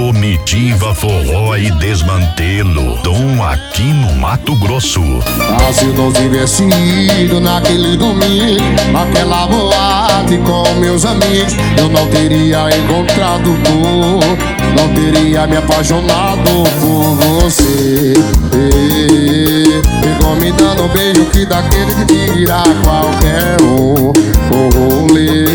Comitiva Forró e Desmantelo. Tom aqui no Mato Grosso. Ah, se eu não tivesse ido naquele domingo, naquela boate com meus amigos, eu não teria encontrado tu, não teria me apaixonado por você. Ficou me dando um beijo que daquele que tira qualquer um rolê.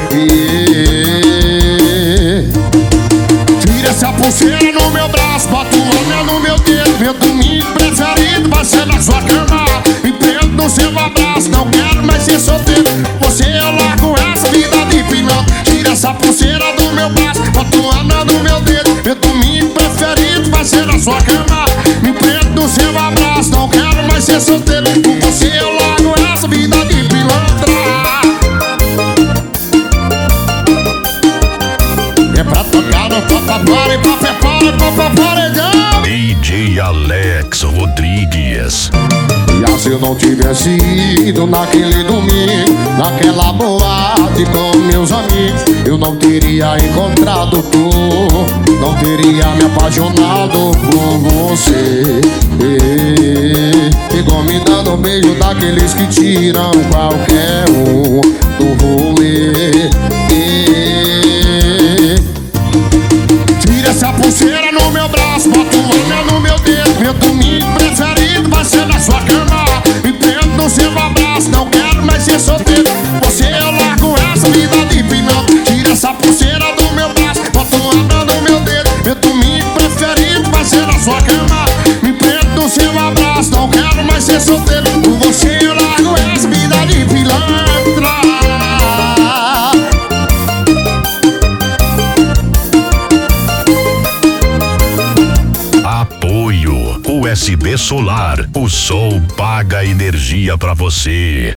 Tira essa pulseira no meu braço, bota o anel no meu dedo. Meu domingo preferido vai ser na sua cama. Me prendo no seu abraço, não quero mais ser solteiro. Você eu largo essa vida de piloto. Tira essa pulseira do meu braço, bota o anel no meu dedo. Meu domingo preferido vai ser na sua cama. Me prendo no seu abraço, não quero mais ser solteiro. Com você eu largo essa vida de pilantra. É pra tocar no papapara e pra paredão. DJ Alex Rodrigues. E se eu não tivesse ido naquele domingo, naquela boate com meus amigos, eu não teria encontrado tu, não teria me apaixonado por você. Ficou me dando um beijo daqueles que tiram qualquer um do rolê. Tira essa pulseira no meu braço, bota o anel no meu dedo. Meu domingo preferido vai ser na sua cama. Me prendo no seu abraço, não quero mais ser solteiro. Você eu largo essa vida de piloto. Tira essa pulseira do meu braço, bota o anel no meu dedo. Meu domingo preferido vai ser na sua cama. Me prendo no seu abraço, não quero mais ser solteiro. Com você eu largo essa vida de pilantra. Apoio USB Solar. O sol paga energia pra você.